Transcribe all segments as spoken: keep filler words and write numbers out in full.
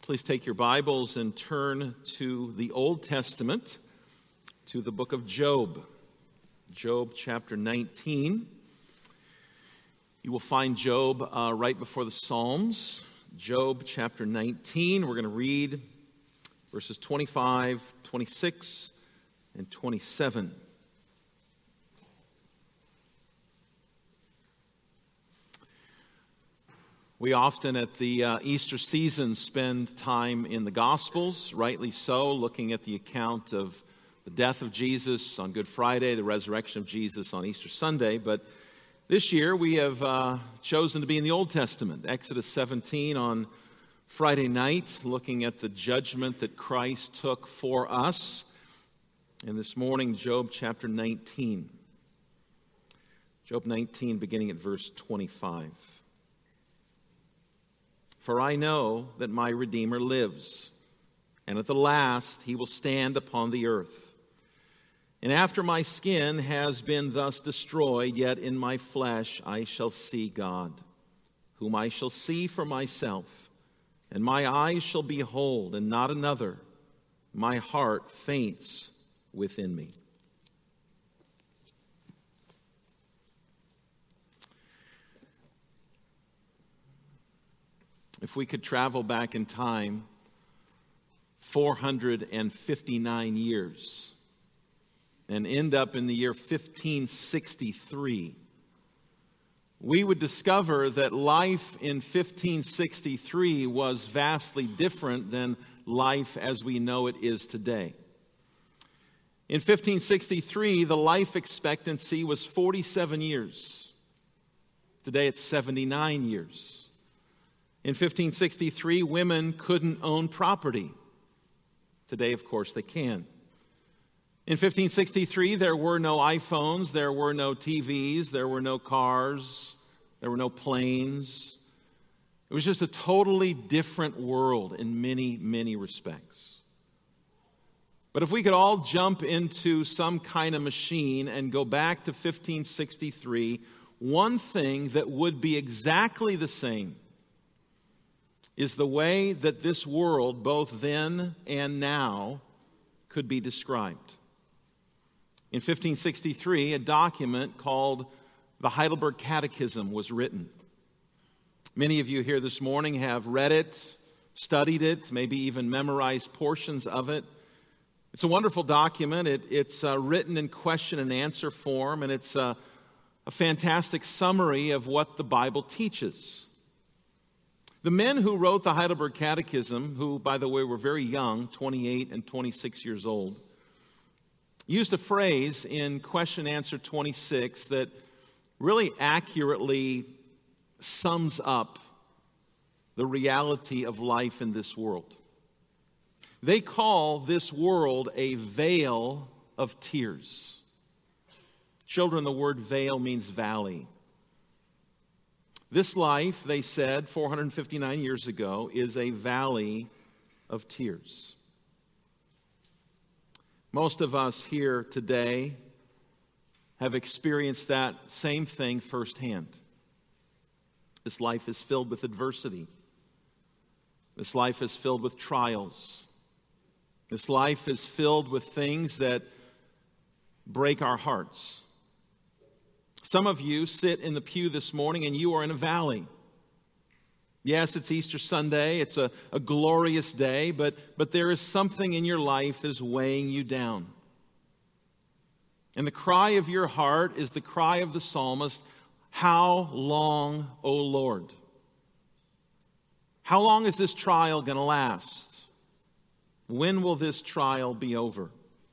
Please take your Bibles and turn to the Old Testament, to the book of Job. Job chapter nineteen. You will find Job uh, right before the Psalms. Job chapter nineteen. We're going to read verses twenty-five, twenty-six, and twenty-seven. We often at the uh, Easter season spend time in the Gospels, rightly so, looking at the account of the death of Jesus on Good Friday, the resurrection of Jesus on Easter Sunday. But this year we have uh, chosen to be in the Old Testament, Exodus seventeen on Friday night, looking at the judgment that Christ took for us. And this morning, Job chapter nineteen. Job nineteen, beginning at verse twenty-five. For I know that my Redeemer lives, and at the last he will stand upon the earth. And after my skin has been thus destroyed, yet in my flesh I shall see God, whom I shall see for myself, and my eyes shall behold, and not another. My heart faints within me. If we could travel back in time four hundred fifty-nine years and end up in the year fifteen sixty-three, we would discover that life in fifteen sixty-three was vastly different than life as we know it is today. In fifteen sixty-three, the life expectancy was forty-seven years. Today it's seventy-nine years. In fifteen sixty-three, women couldn't own property. Today, of course, they can. In fifteen sixty-three, there were no iPhones, there were no T Vs, there were no cars, there were no planes. It was just a totally different world in many, many respects. But if we could all jump into some kind of machine and go back to fifteen sixty-three, one thing that would be exactly the same is the way that this world, both then and now, could be described. In fifteen sixty-three, a document called the Heidelberg Catechism was written. Many of you here this morning have read it, studied it, maybe even memorized portions of it. It's a wonderful document. It, it's uh, written in question and answer form, and it's uh, a fantastic summary of what the Bible teaches. The men who wrote the Heidelberg Catechism, who, by the way, were very young, twenty-eight and twenty-six years old, used a phrase in question answer twenty-six that really accurately sums up the reality of life in this world. They call this world a vale of tears. Children, the word vale means valley. This life, they said four hundred fifty-nine years ago, is a valley of tears. Most of us here today have experienced that same thing firsthand. This life is filled with adversity. This life is filled with trials. This life is filled with things that break our hearts. Some of you sit in the pew this morning and you are in a valley. Yes, it's Easter Sunday. It's a, a glorious day, but, but there is something in your life that is weighing you down. And the cry of your heart is the cry of the psalmist, "How long, O Lord? How long is this trial going to last? When will this trial be over?"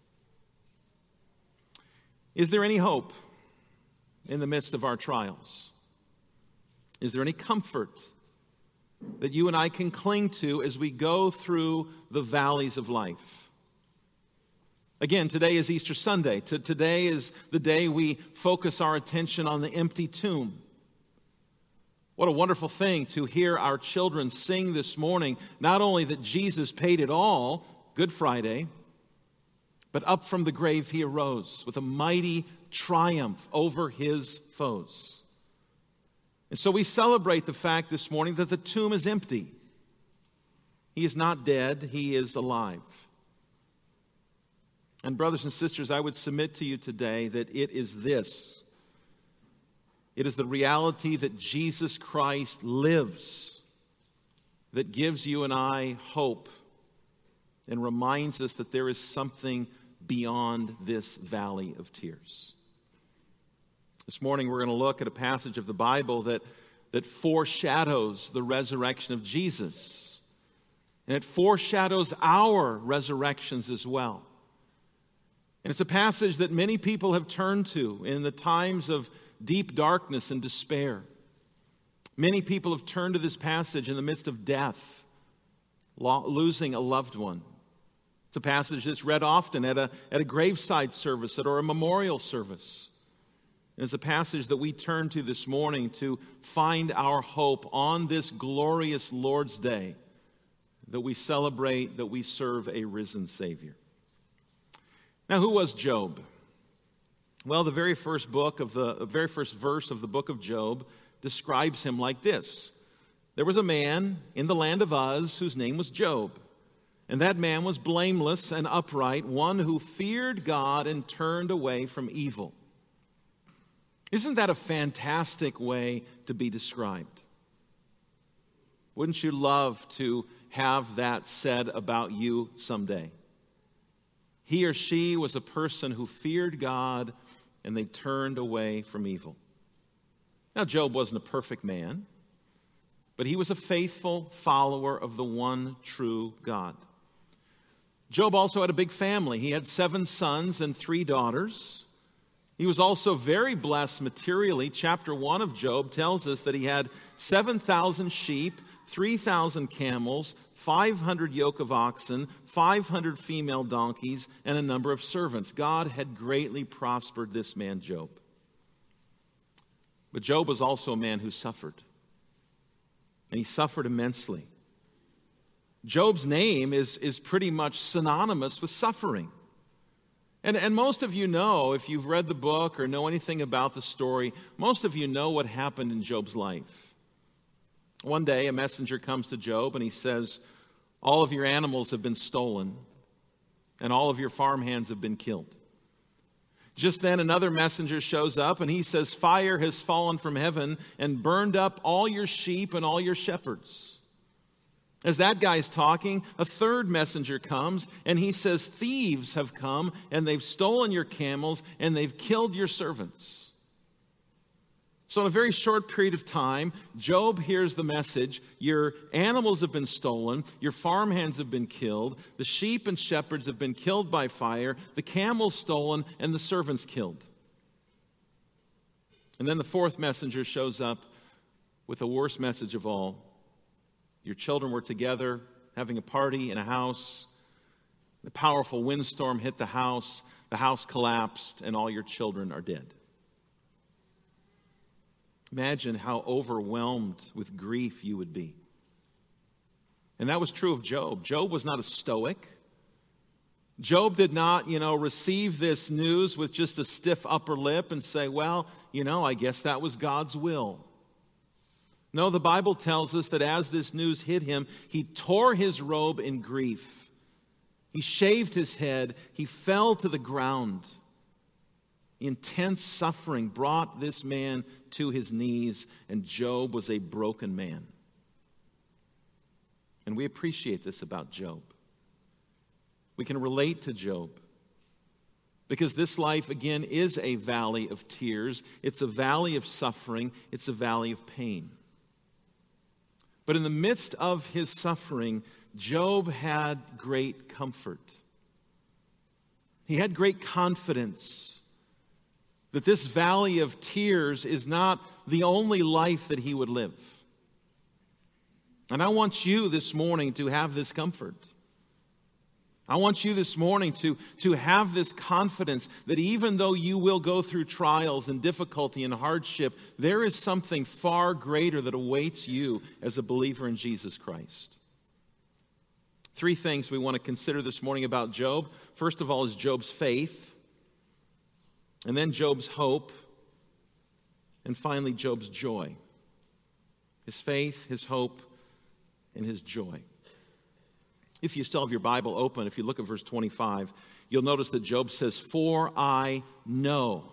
Is there any hope in the midst of our trials? Is there any comfort that you and I can cling to as we go through the valleys of life? Again, today is Easter Sunday. Today is the day we focus our attention on the empty tomb. What a wonderful thing to hear our children sing this morning, not only that Jesus paid it all, Good Friday, but up from the grave he arose with a mighty triumph over his foes. And so we celebrate the fact this morning that the tomb is empty. He is not dead, he is alive. And brothers and sisters, I would submit to you today that it is this. It is the reality that Jesus Christ lives that gives you and I hope and reminds us that there is something beyond this valley of tears. This morning we're going to look at a passage of the Bible that, that foreshadows the resurrection of Jesus. And it foreshadows our resurrections as well. And it's a passage that many people have turned to in the times of deep darkness and despair. Many people have turned to this passage in the midst of death, lo- losing a loved one. It's a passage that's read often at a, at a graveside service or a memorial service. And it's a passage that we turn to this morning to find our hope on this glorious Lord's Day that we celebrate that we serve a risen Savior. Now, who was Job? Well, the very first book of the, the very first verse of the book of Job describes him like this. There was a man in the land of Uz whose name was Job. And that man was blameless and upright, one who feared God and turned away from evil. Isn't that a fantastic way to be described? Wouldn't you love to have that said about you someday? He or she was a person who feared God and they turned away from evil. Now, Job wasn't a perfect man, but he was a faithful follower of the one true God. Job also had a big family. He had seven sons and three daughters. He was also very blessed materially. Chapter one of Job tells us that he had seven thousand sheep, three thousand camels, five hundred yoke of oxen, five hundred female donkeys, and a number of servants. God had greatly prospered this man, Job. But Job was also a man who suffered. And he suffered immensely. Job's name is, is pretty much synonymous with suffering. And, and most of you know, if you've read the book or know anything about the story, most of you know what happened in Job's life. One day, a messenger comes to Job and he says, all of your animals have been stolen and all of your farmhands have been killed. Just then, another messenger shows up and he says, fire has fallen from heaven and burned up all your sheep and all your shepherds. As that guy's talking, a third messenger comes and he says, thieves have come and they've stolen your camels and they've killed your servants. So in a very short period of time, Job hears the message, your animals have been stolen, your farmhands have been killed, the sheep and shepherds have been killed by fire, the camels stolen, and the servants killed. And then the fourth messenger shows up with the worst message of all. Your children were together having a party in a house. The powerful windstorm hit the house, the house collapsed, and all your children are dead. Imagine how overwhelmed with grief you would be. And that was true of Job. Job was not a stoic. Job did not, you know, receive this news with just a stiff upper lip and say, well, you know, I guess that was God's will. No, the Bible tells us that as this news hit him, he tore his robe in grief. He shaved his head. He fell to the ground. Intense suffering brought this man to his knees, and Job was a broken man. And we appreciate this about Job. We can relate to Job because this life, again, is a valley of tears. It's a valley of suffering. It's a valley of pain. But in the midst of his suffering, Job had great comfort. He had great confidence that this valley of tears is not the only life that he would live. And I want you this morning to have this comfort. I want you this morning to, to have this confidence that even though you will go through trials and difficulty and hardship, there is something far greater that awaits you as a believer in Jesus Christ. Three things we want to consider this morning about Job. First of all is Job's faith, and then Job's hope, and finally Job's joy. His faith, his hope, and his joy. If you still have your Bible open, if you look at verse twenty-five, you'll notice that Job says, "For I know."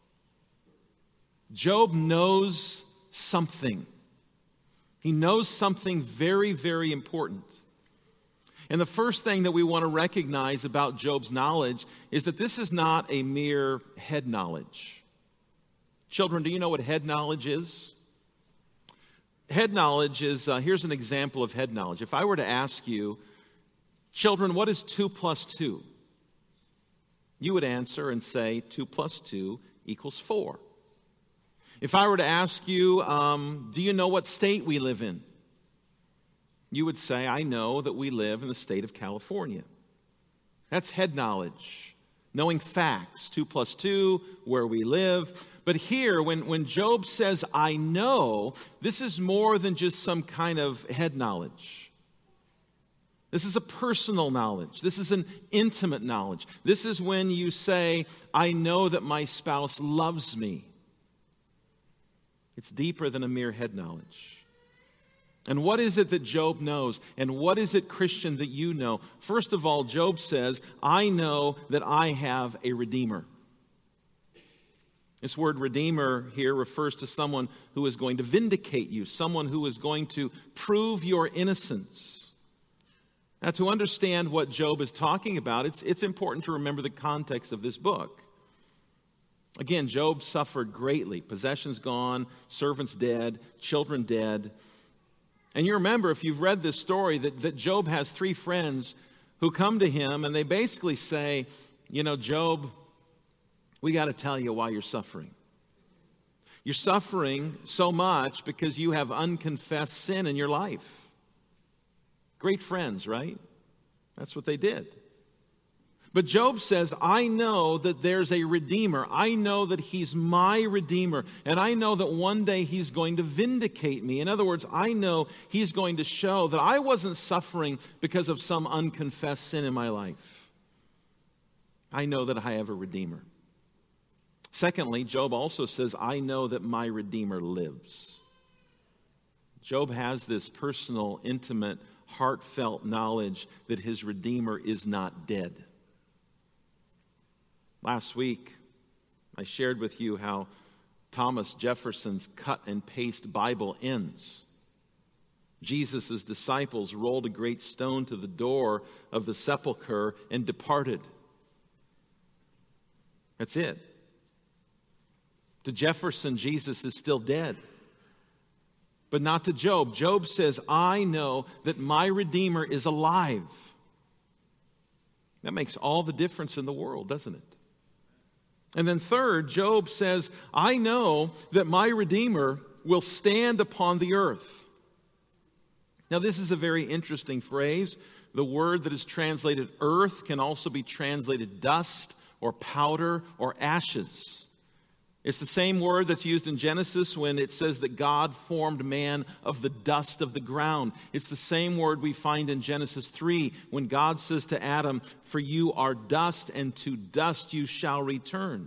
Job knows something. He knows something very, very important. And the first thing that we want to recognize about Job's knowledge is that this is not a mere head knowledge. Children, do you know what head knowledge is? Head knowledge is, uh, here's an example of head knowledge. If I were to ask you, children, what is two plus two? You would answer and say two plus two equals four. If I were to ask you, um, do you know what state we live in? You would say, I know that we live in the state of California. That's head knowledge, knowing facts, two plus two, where we live. But here, when, when Job says, I know, this is more than just some kind of head knowledge. This is a personal knowledge. This is an intimate knowledge. This is when you say, I know that my spouse loves me. It's deeper than a mere head knowledge. And what is it that Job knows? And what is it, Christian, that you know? First of all, Job says, I know that I have a Redeemer. This word Redeemer here refers to someone who is going to vindicate you, someone who is going to prove your innocence. Now, to understand what Job is talking about, it's, it's important to remember the context of this book. Again, Job suffered greatly. Possessions gone, servants dead, children dead. And you remember, if you've read this story, that, that Job has three friends who come to him and they basically say, you know, Job, we got to tell you why you're suffering. You're suffering so much because you have unconfessed sin in your life. Great friends, right? That's what they did. But Job says, I know that there's a Redeemer. I know that he's my Redeemer. And I know that one day he's going to vindicate me. In other words, I know he's going to show that I wasn't suffering because of some unconfessed sin in my life. I know that I have a Redeemer. Secondly, Job also says, I know that my Redeemer lives. Job has this personal, intimate, heartfelt knowledge that his Redeemer is not dead. Last week, I shared with you how Thomas Jefferson's cut and paste Bible ends. Jesus' disciples rolled a great stone to the door of the sepulcher and departed. That's it. To Jefferson, Jesus is still dead. But not to Job. Job says, I know that my Redeemer is alive. That makes all the difference in the world, doesn't it? And then third, Job says, I know that my Redeemer will stand upon the earth. Now, this is a very interesting phrase. The word that is translated earth can also be translated dust or powder or ashes. It's the same word that's used in Genesis when it says that God formed man of the dust of the ground. It's the same word we find in Genesis three when God says to Adam, for you are dust and to dust you shall return.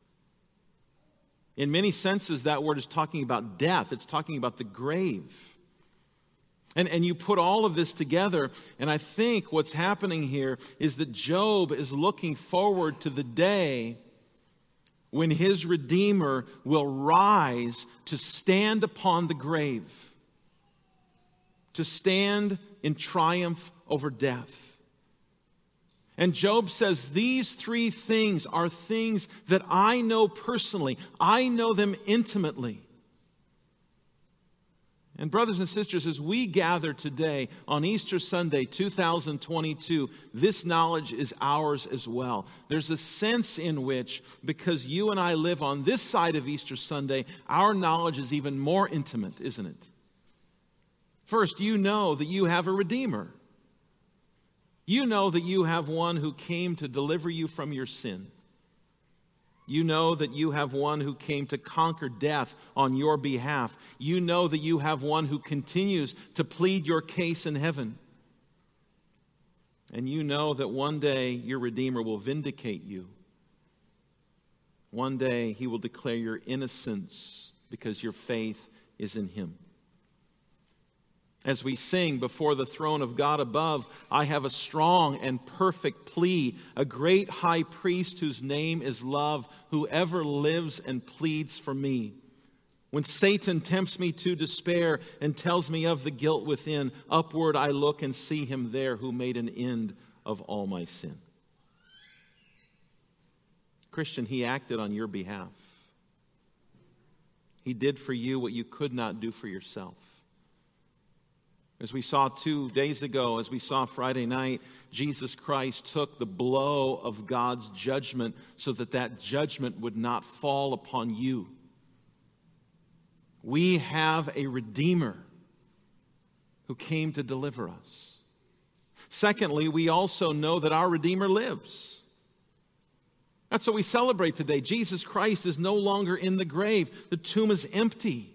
In many senses, that word is talking about death. It's talking about the grave. And, and you put all of this together, and I think what's happening here is that Job is looking forward to the day when his Redeemer will rise to stand upon the grave, to stand in triumph over death. And Job says these three things are things that I know personally. I know them intimately. And brothers and sisters, as we gather today on Easter Sunday two thousand twenty-two, this knowledge is ours as well. There's a sense in which, because you and I live on this side of Easter Sunday, our knowledge is even more intimate, isn't it? First, you know that you have a Redeemer. You know that you have one who came to deliver you from your sin. You know that you have one who came to conquer death on your behalf. You know that you have one who continues to plead your case in heaven. And you know that one day your Redeemer will vindicate you. One day he will declare your innocence because your faith is in him. As we sing, before the throne of God above, I have a strong and perfect plea, a great high priest whose name is love, who ever lives and pleads for me. When Satan tempts me to despair and tells me of the guilt within, upward I look and see him there who made an end of all my sin. Christian, he acted on your behalf. He did for you what you could not do for yourself. As we saw two days ago, as we saw Friday night, Jesus Christ took the blow of God's judgment so that that judgment would not fall upon you. We have a Redeemer who came to deliver us. Secondly, we also know that our Redeemer lives. That's what we celebrate today. Jesus Christ is no longer in the grave. The tomb is empty.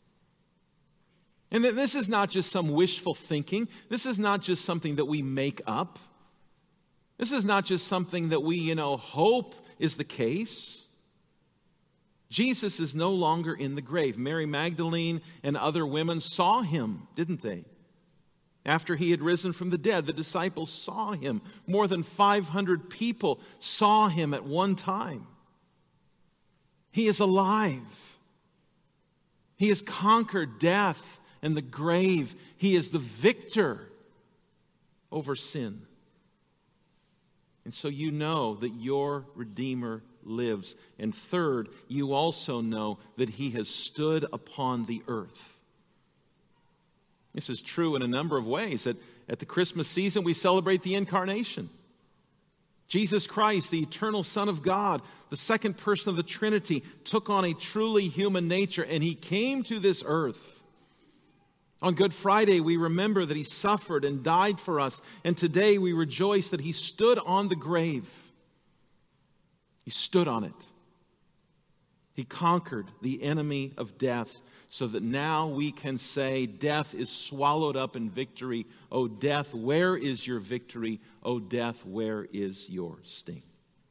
And this is not just some wishful thinking. This is not just something that we make up. This is not just something that we, you know, hope is the case. Jesus is no longer in the grave. Mary Magdalene and other women saw him, didn't they? After he had risen from the dead, the disciples saw him. More than five hundred people saw him at one time. He is alive. He has conquered death and the grave. He is the victor over sin. And so you know that your Redeemer lives. And third, you also know that he has stood upon the earth. This is true in a number of ways. At, at the Christmas season, we celebrate the incarnation. Jesus Christ, the eternal Son of God, the second person of the Trinity, took on a truly human nature, and he came to this earth. On Good Friday, we remember that he suffered and died for us, and today we rejoice that he stood on the grave. He stood on it. He conquered the enemy of death, so that now we can say, death is swallowed up in victory. O death, where is your victory? O death, where is your sting?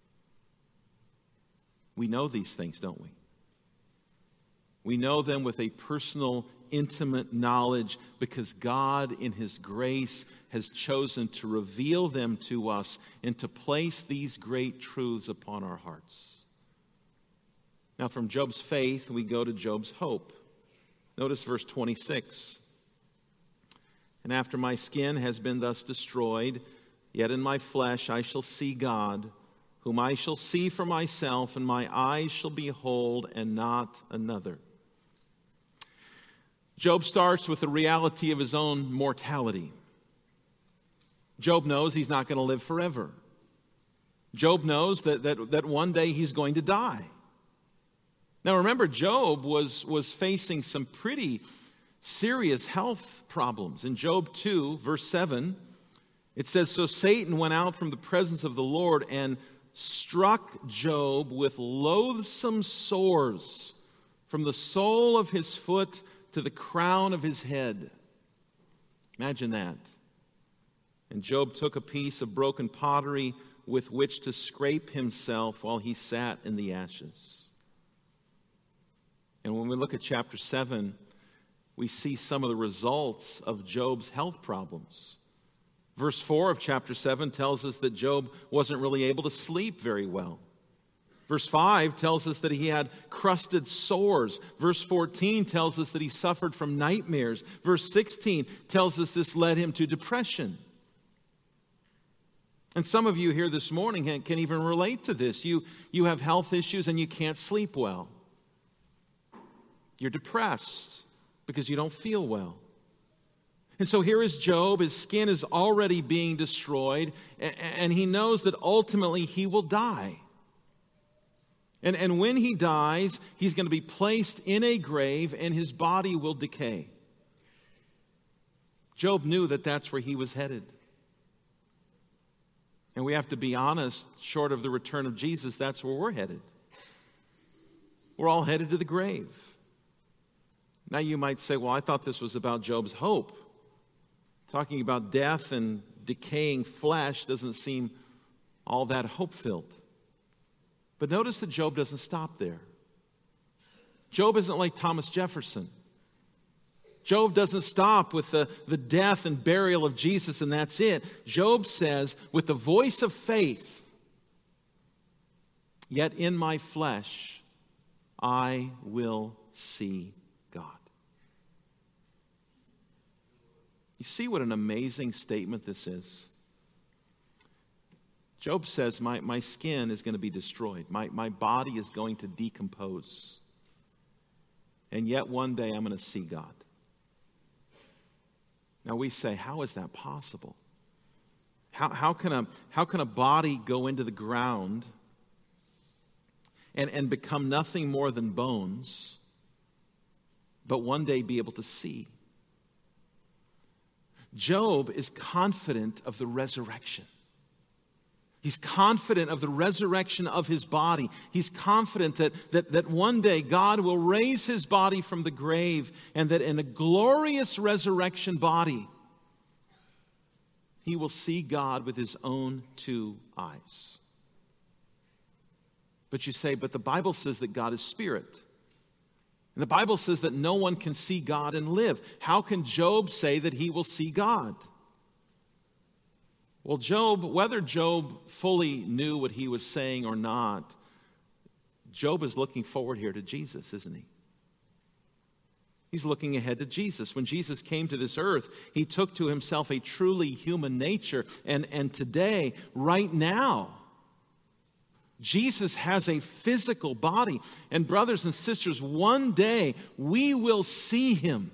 We know these things, don't we? We know them with a personal, intimate knowledge because God, in his grace, has chosen to reveal them to us and to place these great truths upon our hearts. Now, from Job's faith, we go to Job's hope. Notice verse twenty-six. And after my skin has been thus destroyed, yet in my flesh I shall see God, whom I shall see for myself, and my eyes shall behold, and not another. Job starts with the reality of his own mortality. Job knows he's not going to live forever. Job knows that, that, that one day he's going to die. Now remember, Job was, was facing some pretty serious health problems. In Job two, verse seven, it says, So Satan went out from the presence of the Lord and struck Job with loathsome sores from the sole of his foot to the crown of his head. Imagine that. And Job took a piece of broken pottery with which to scrape himself while he sat in the ashes. And when we look at chapter seven, we see some of the results of Job's health problems. Verse four of chapter seven tells us that Job wasn't really able to sleep very well. Verse five tells us that he had crusted sores. Verse fourteen tells us that he suffered from nightmares. Verse sixteen tells us this led him to depression. And some of you here this morning can even relate to this. You, you have health issues and you can't sleep well. You're depressed because you don't feel well. And so here is Job. His skin is already being destroyed, and he knows that ultimately he will die. And, and when he dies, he's going to be placed in a grave, and his body will decay. Job knew that that's where he was headed. And we have to be honest, short of the return of Jesus, that's where we're headed. We're all headed to the grave. Now you might say, well, I thought this was about Job's hope. Talking about death and decaying flesh doesn't seem all that hope-filled. But notice that Job doesn't stop there. Job isn't like Thomas Jefferson. Job doesn't stop with the, the death and burial of Jesus and that's it. Job says, with the voice of faith, yet in my flesh I will see God. You see what an amazing statement this is? Job says, my, my skin is going to be destroyed. My, my body is going to decompose. And yet one day I'm going to see God. Now we say, how is that possible? How, how, can, a, how can a body go into the ground and, and become nothing more than bones, but one day be able to see? Job is confident of the resurrection. He's confident of the resurrection of his body. He's confident that, that, that one day God will raise his body from the grave and that in a glorious resurrection body, he will see God with his own two eyes. But you say, but the Bible says that God is spirit. And the Bible says that no one can see God and live. How can Job say that he will see God? Well, Job, whether Job fully knew what he was saying or not, Job is looking forward here to Jesus, isn't he? He's looking ahead to Jesus. When Jesus came to this earth, he took to himself a truly human nature. And, and today, right now, Jesus has a physical body. And brothers and sisters, one day we will see him.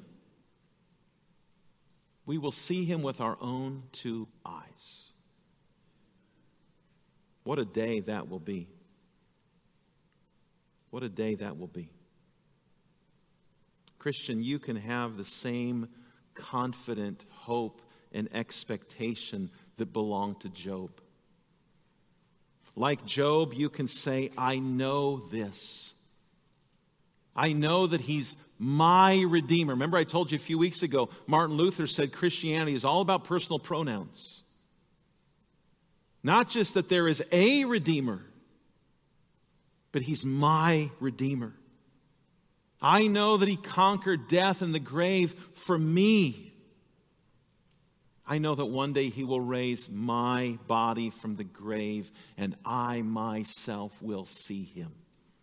We will see him with our own two eyes. What a day that will be. What a day that will be. Christian, you can have the same confident hope and expectation that belonged to Job. Like Job, you can say, I know this. I know that he's my Redeemer. Remember I told you a few weeks ago, Martin Luther said Christianity is all about personal pronouns. Not just that there is a Redeemer, but he's my Redeemer. I know that he conquered death and the grave for me. I know that one day he will raise my body from the grave and I myself will see him.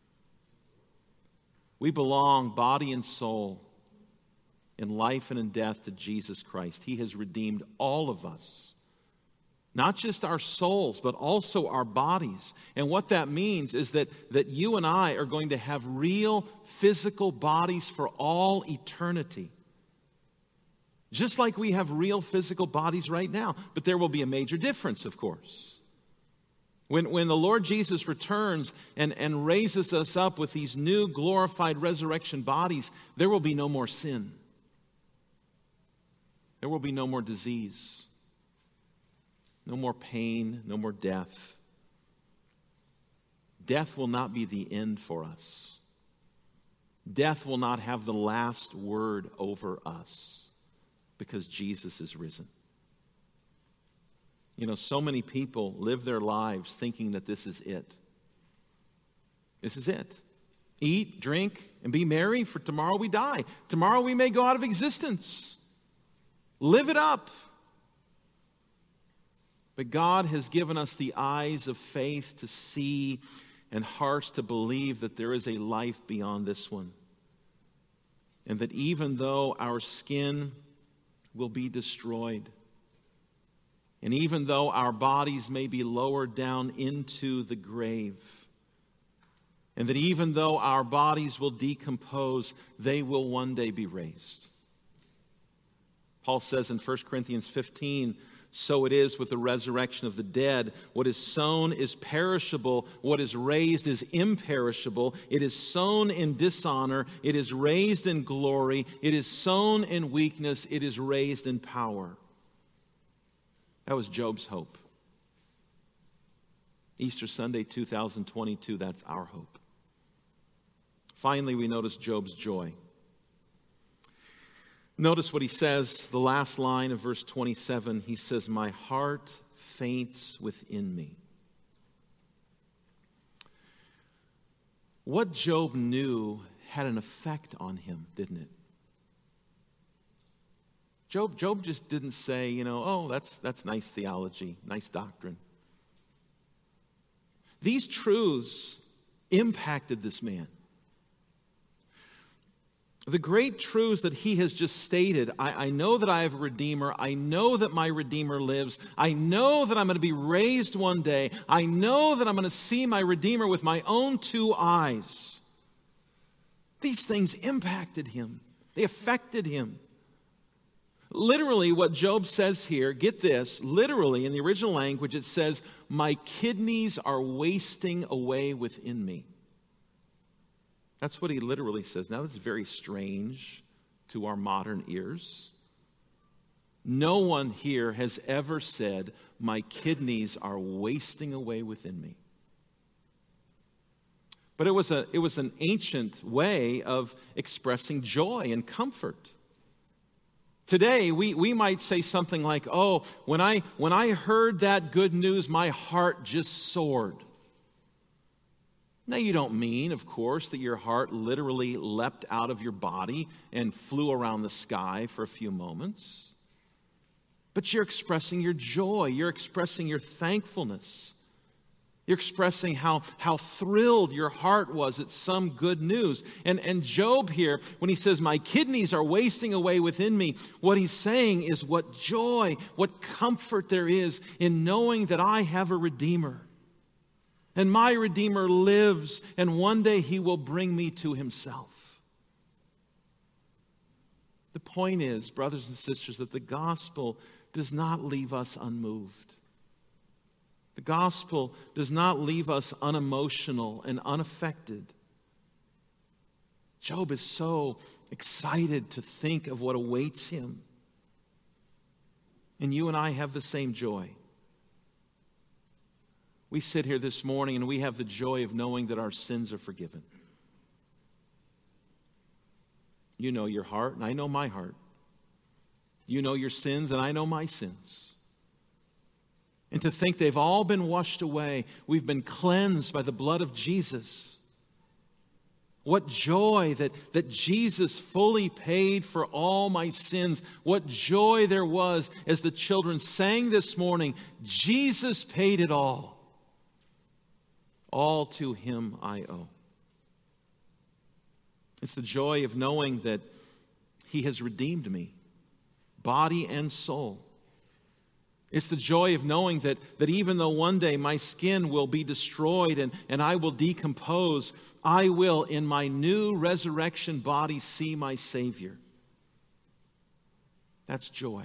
We belong, body and soul, in life and in death to Jesus Christ. He has redeemed all of us. Not just our souls, but also our bodies. And what that means is that, that you and I are going to have real physical bodies for all eternity. Just like we have real physical bodies right now. But there will be a major difference, of course. When, when the Lord Jesus returns and, and raises us up with these new glorified resurrection bodies, there will be no more sin. There will be no more disease. No more pain, no more death. Death will not be the end for us. Death will not have the last word over us because Jesus is risen. You know, so many people live their lives thinking that this is it. This is it. Eat, drink, and be merry, for tomorrow we die. Tomorrow we may go out of existence. Live it up. But God has given us the eyes of faith to see and hearts to believe that there is a life beyond this one. And that even though our skin will be destroyed, and even though our bodies may be lowered down into the grave, and that even though our bodies will decompose, they will one day be raised. Paul says in First Corinthians fifteen, so it is with the resurrection of the dead. What is sown is perishable. What is raised is imperishable. It is sown in dishonor. It is raised in glory. It is sown in weakness. It is raised in power. That was Job's hope. Easter Sunday two thousand twenty-two, that's our hope. Finally, we notice Job's joy. Notice what he says, the last line of verse twenty-seven. He says, my heart faints within me. What Job knew had an effect on him, didn't it? Job, Job just didn't say, you know, oh, that's, that's nice theology, nice doctrine. These truths impacted this man. The great truths that he has just stated, I, I know that I have a Redeemer. I know that my Redeemer lives. I know that I'm going to be raised one day. I know that I'm going to see my Redeemer with my own two eyes. These things impacted him. They affected him. Literally, what Job says here, get this, literally in the original language, it says, my kidneys are wasting away within me. That's what he literally says. Now, that's very strange to our modern ears. No one here has ever said, my kidneys are wasting away within me. But it was a, it was an ancient way of expressing joy and comfort. Today, we, we might say something like, oh, when I, when I heard that good news, my heart just soared. Now, you don't mean, of course, that your heart literally leapt out of your body and flew around the sky for a few moments. But you're expressing your joy. You're expressing your thankfulness. You're expressing how, how thrilled your heart was at some good news. And, and Job here, when he says, my kidneys are wasting away within me, what he's saying is what joy, what comfort there is in knowing that I have a Redeemer. And my Redeemer lives, and one day he will bring me to himself. The point is, brothers and sisters, that the gospel does not leave us unmoved. The gospel does not leave us unemotional and unaffected. Job is so excited to think of what awaits him. And you and I have the same joy. We sit here this morning and we have the joy of knowing that our sins are forgiven. You know your heart, and I know my heart. You know your sins, and I know my sins. And to think they've all been washed away. We've been cleansed by the blood of Jesus. What joy that, that Jesus fully paid for all my sins. What joy there was as the children sang this morning, Jesus paid it all. All to him I owe. It's the joy of knowing that he has redeemed me, body and soul. It's the joy of knowing that, that even though one day my skin will be destroyed and, and I will decompose, I will in my new resurrection body see my Savior. That's joy.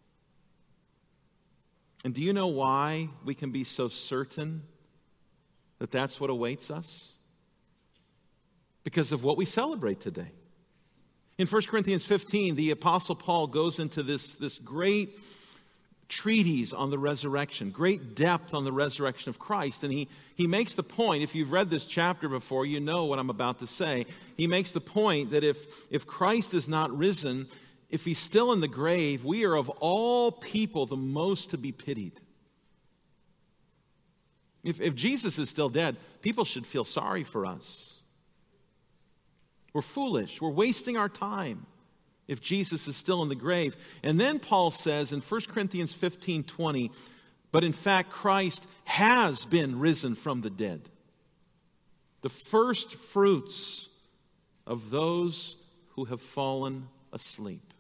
And do you know why we can be so certain that that's what awaits us? Because of what we celebrate today. In First Corinthians fifteen, the Apostle Paul goes into this, this great treatise on the resurrection, great depth on the resurrection of Christ. And he, he makes the point, if you've read this chapter before, you know what I'm about to say. He makes the point that if, if Christ is not risen, if he's still in the grave, we are of all people the most to be pitied. If, if Jesus is still dead, people should feel sorry for us. We're foolish. We're wasting our time if Jesus is still in the grave. And then Paul says in First Corinthians fifteen twenty, but in fact Christ has been risen from the dead, the first fruits of those who have fallen asleep.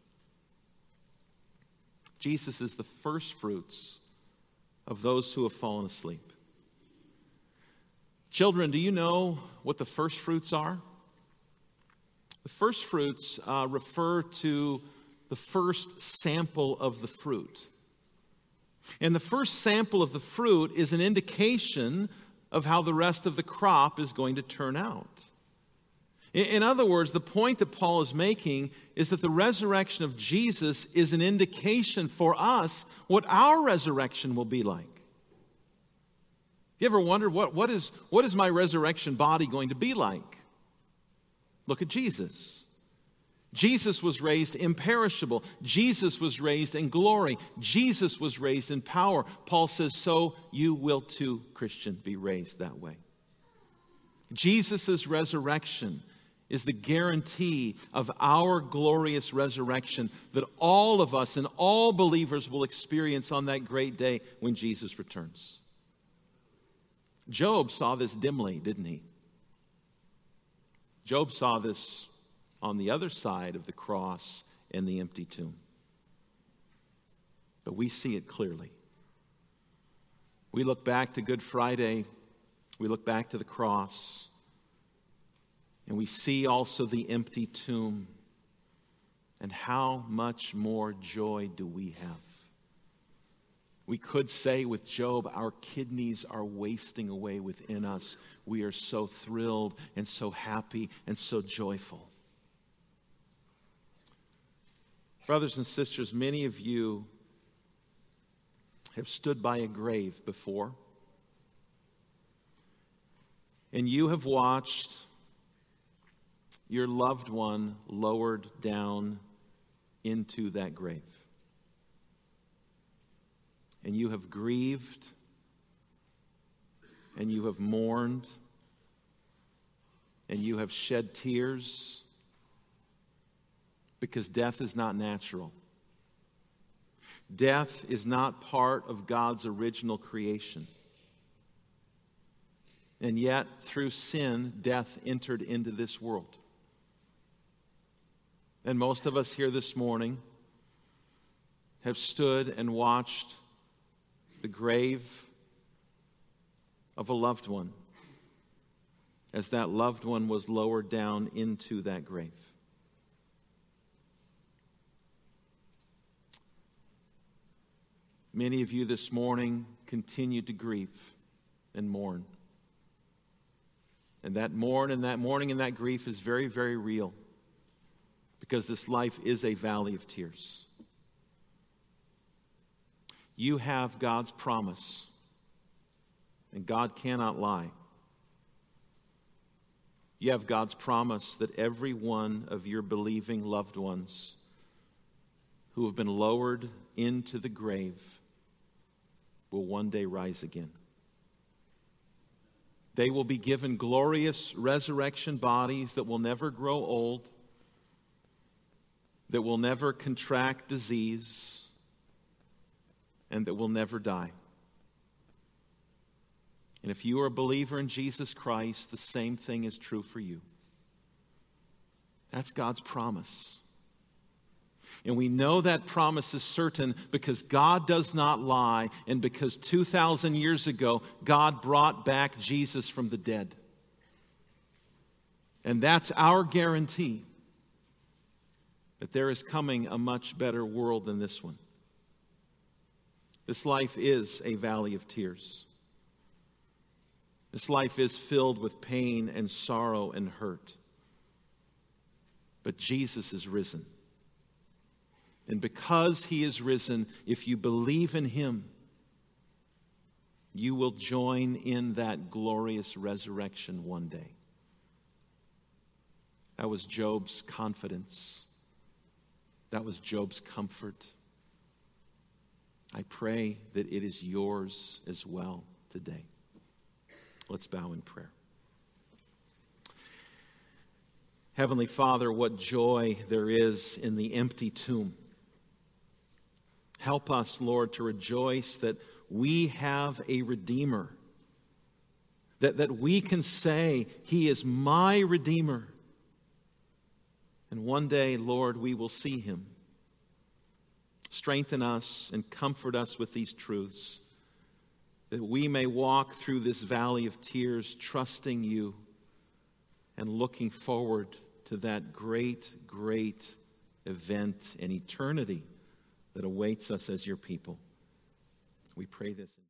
Jesus is the first fruits of those who have fallen asleep. Children, do you know what the first fruits are? The first fruits uh, refer to the first sample of the fruit. And the first sample of the fruit is an indication of how the rest of the crop is going to turn out. In, in other words, the point that Paul is making is that the resurrection of Jesus is an indication for us what our resurrection will be like. You ever wondered what, what, is, what is my resurrection body going to be like? Look at Jesus. Jesus was raised imperishable. Jesus was raised in glory. Jesus was raised in power. Paul says, so you will too, Christian, be raised that way. Jesus' resurrection is the guarantee of our glorious resurrection that all of us and all believers will experience on that great day when Jesus returns. Job saw this dimly, didn't he? Job saw this on the other side of the cross and the empty tomb. But we see it clearly. We look back to Good Friday, we look back to the cross, and we see also the empty tomb. And how much more joy do we have? We could say with Job, our kidneys are wasting away within us. We are so thrilled and so happy and so joyful. Brothers and sisters, many of you have stood by a grave before, and you have watched your loved one lowered down into that grave. And you have grieved, and you have mourned, and you have shed tears, because death is not natural. Death is not part of God's original creation. And yet, through sin, death entered into this world. And most of us here this morning have stood and watched the grave of a loved one as that loved one was lowered down into that grave. Many of you this morning continue to grieve and mourn. And that mourn and that mourning and that grief is very, very real, because this life is a valley of tears. You have God's promise, and God cannot lie. You have God's promise that every one of your believing loved ones who have been lowered into the grave will one day rise again. They will be given glorious resurrection bodies that will never grow old, that will never contract disease, and that will never die. And if you are a believer in Jesus Christ, the same thing is true for you. That's God's promise. And we know that promise is certain because God does not lie, and because two thousand years ago, God brought back Jesus from the dead. And that's our guarantee that there is coming a much better world than this one. This life is a valley of tears. This life is filled with pain and sorrow and hurt. But Jesus is risen. And because he is risen, if you believe in him, you will join in that glorious resurrection one day. That was Job's confidence. That was Job's comfort. I pray that it is yours as well today. Let's bow in prayer. Heavenly Father, what joy there is in the empty tomb. Help us, Lord, to rejoice that we have a Redeemer. That, that we can say, he is my Redeemer. And one day, Lord, we will see him. Strengthen us and comfort us with these truths, that we may walk through this valley of tears, trusting you and looking forward to that great, great event and eternity that awaits us as your people. We pray this.